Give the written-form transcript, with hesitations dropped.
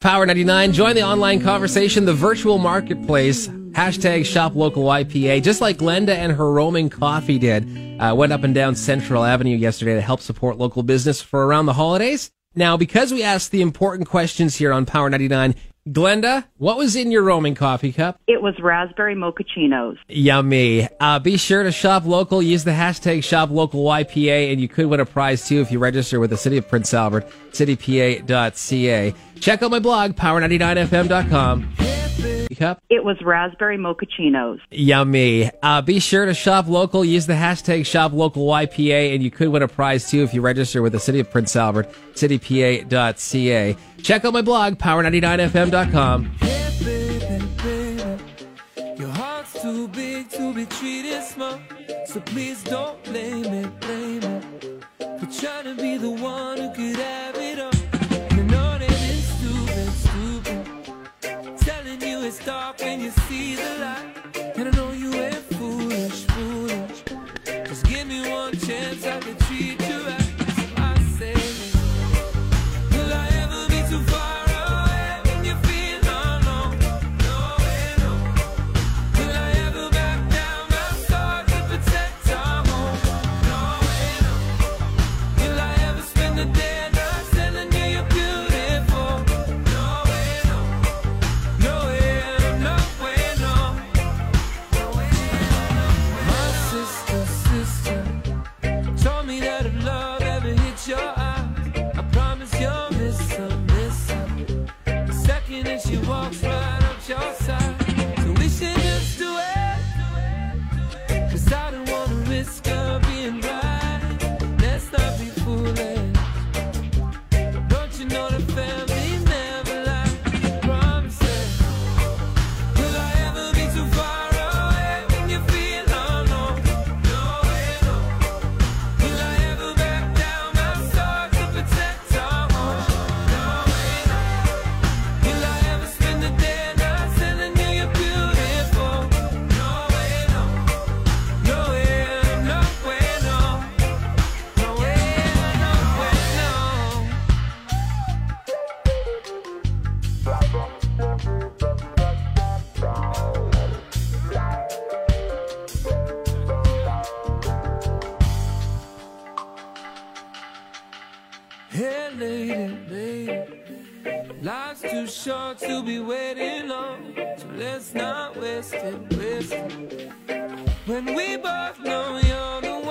Power 99. Join the online conversation, the virtual marketplace. Hashtag Shop Local YPA. Just like Glenda and her roaming coffee did. Went up and down Central Avenue yesterday to help support local business for around the holidays. Now, because we asked the important questions here on Power 99, Glenda, what was in your roaming coffee cup? It was raspberry mochachinos. Yummy. Be sure to shop local. Use the hashtag ShopLocalYPA, and you could win a prize, too, if you register with the City of Prince Albert, citypa.ca. Check out my blog, power99fm.com. Cup? It was raspberry mochachinos. Yummy. Be sure to shop local. Use the hashtag ShopLocalYPA, and you could win a prize, too, if you register with the City of Prince Albert, citypa.ca. Check out my blog, power99fm.com. Hey, baby, baby. Your heart's too big to be treated small, so please don't blame it, blame it. For trying to be the one who could have it all. You know that it's stupid, stupid. Telling you it's dark when you see the light. And I know you ain't foolish, foolish. Just give me one chance, I can treat you right. So I say, will I ever be too far away when you feel alone? No way, no. Will I ever back down my sword to protect our home? No way, no. Will I ever spend the day not telling you you're beautiful? No way, no. No way, no way, no. My sister told me that if love ever hits your eye, I promise you'll miss her, miss her. The second that she walks right up your side. So we should just do it, 'cause I don't wanna risk her being right. Let's not be foolish. Don't you know the family never lies? Promises. Will I ever be too far away when you feel alone? No way, no. Will I ever back down my sword to protect our home? No way, no. Will I ever spend the day not telling you you're beautiful? No way, no. No way, no way, no. No way, no way, no. Hey, lady, lady, life's too short to be waiting on, so let's not waste it, waste it. When we both know you're the